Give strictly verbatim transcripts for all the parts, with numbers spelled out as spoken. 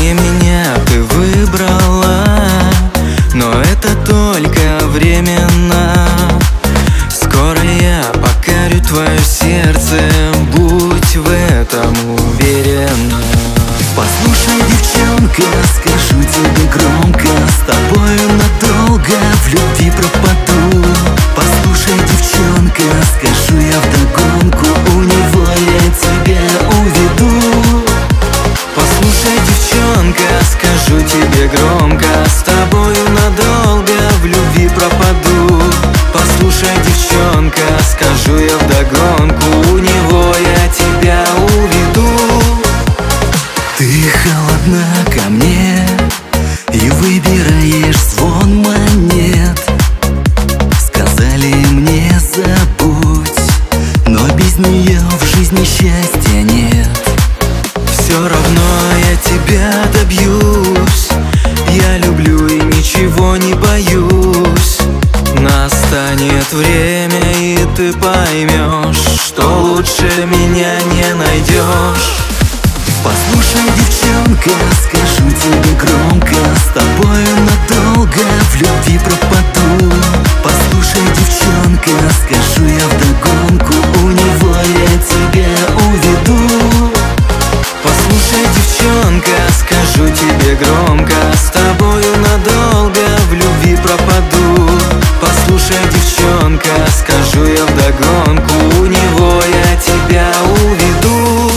Не меня ты выбрала, но это только временно. Скоро я покорю твое сердце, будь в этом уверена. Послушай, девчонка, скажу тебе громко, с тобою надолго в любви пропаду. Послушай, девчонка, скажу я вдогонку, у него я тебя уведу. Послушай, девчонка, скажу тебе громко, с тобою надолго в любви пропаду. Послушай, девчонка, скажу я вдогонку, у него я тебя уведу. Ты холодна ко мне и выбираешь звон монет. Сказали мне забудь, но без нее в жизни счастья нет. Все равно я тебя добьюсь, я люблю и ничего не боюсь. Настанет время, и ты поймешь, что лучше меня не найдешь. Послушай, девчонка, скажу тебе громко, с тобою надолго в любви пропаду. Послушай, девчонка, скажу я вдогонку, у него я тебя уведу. Послушай, девчонка, скажу тебе громко, с тобою надолго в любви пропаду. Послушай, девчонка, скажу я вдогонку, у него я тебя уведу.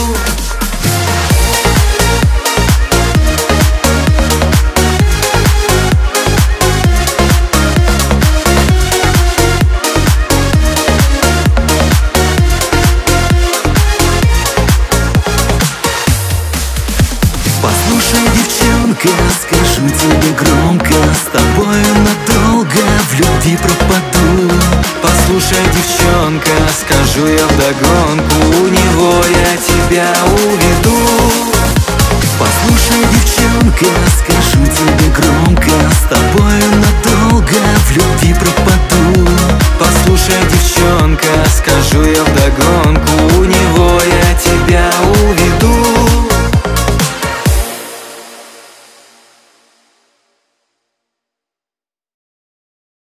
Послушай, девчонка, скажу тебе громко, с тобою надолго в любви пропаду. Послушай, девчонка, скажу я вдогонку, у него я тебя уведу. Послушай, девчонка, скажу тебе громко, с тобою надолго в любви пропаду. Послушай, девчонка, скажу я вдогонку, у него я